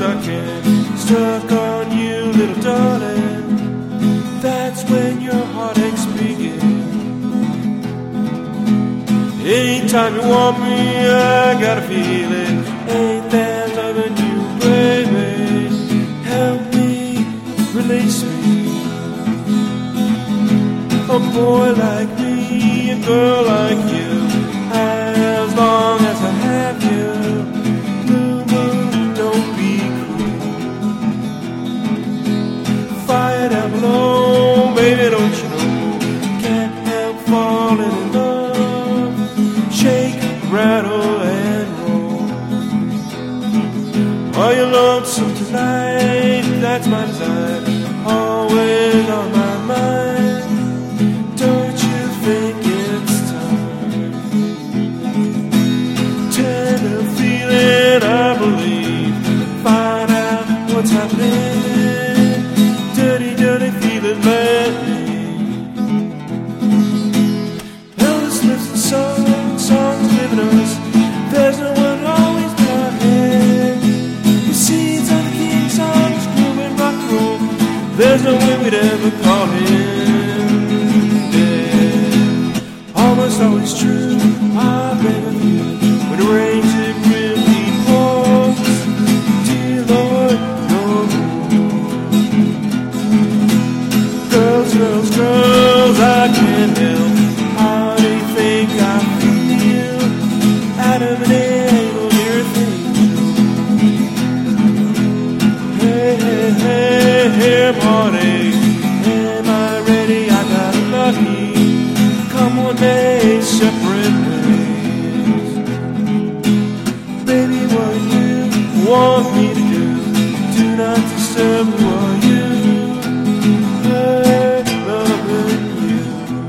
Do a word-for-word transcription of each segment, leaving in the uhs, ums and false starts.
I can. Stuck on you, little darling. That's when your heartaches begin. Anytime you want me, I got a feeling. Ain't that loving you, baby? Help me, release me. A boy like me, a girl like you. As long as I have you, blue moon, don't be cruel. Fire down below, baby, don't you know? Can't help falling in love. Shake, rattle, and roll. Are you lonesome tonight? That's my design. Always on my mind. Don't you think it's time? Tender feeling, I believe. Find out what's happening. Dirty, dirty feeling, let me. Elvis lives in songs, songs live in us. There's no one always in our head. You see, it's on the King songs, groove and rock and roll. There's no way we'd ever call him dead. Almost always true, I beg of you. When the rains it really pours, dear Lord, no more. Girls, girls, girls, I can't help. How do you think I feel? Adam and Abel, earth angel. Hey, hey, hey, hey, heartache. Am I ready? I got lucky. Come one day, separate ways. Baby, what you want me to do? Do not disturb who are you? Hey, loving you.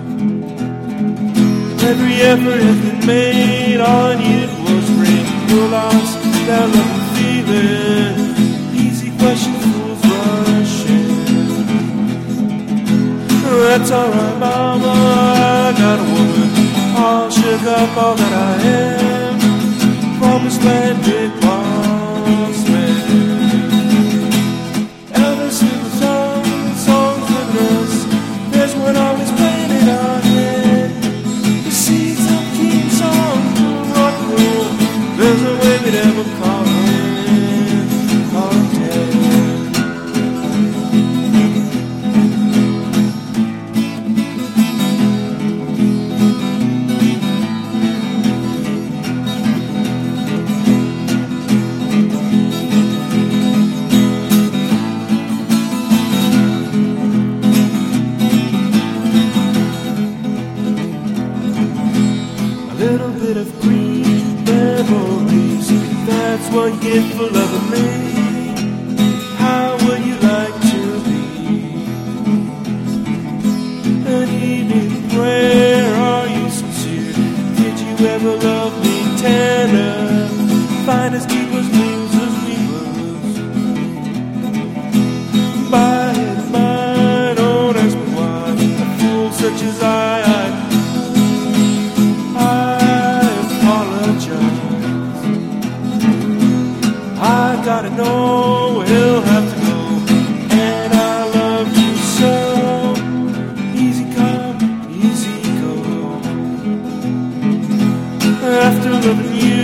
Every effort has been made, all I needed was rain. You're lost, that loving feeling. Easy question, fools rushing. That's alright, mama, I got a woman. All shook up, all that I am. Promised land, big boss man. Elvis in the song, songs living us. There's one always playing in our head. You see, it's a King song, rock and roll. There's no way we'd ever call him, call him dead. Little bit of green memories. That's what you get for loving me. How would you like to be? An evening prayer, are you sincere? Did you ever love me tender? Fine as keepers, blues as weavers. By and by, don't ask me why. A fool such as I, I I gotta know where he'll have to go. And I love you so. Easy come, easy go. After loving you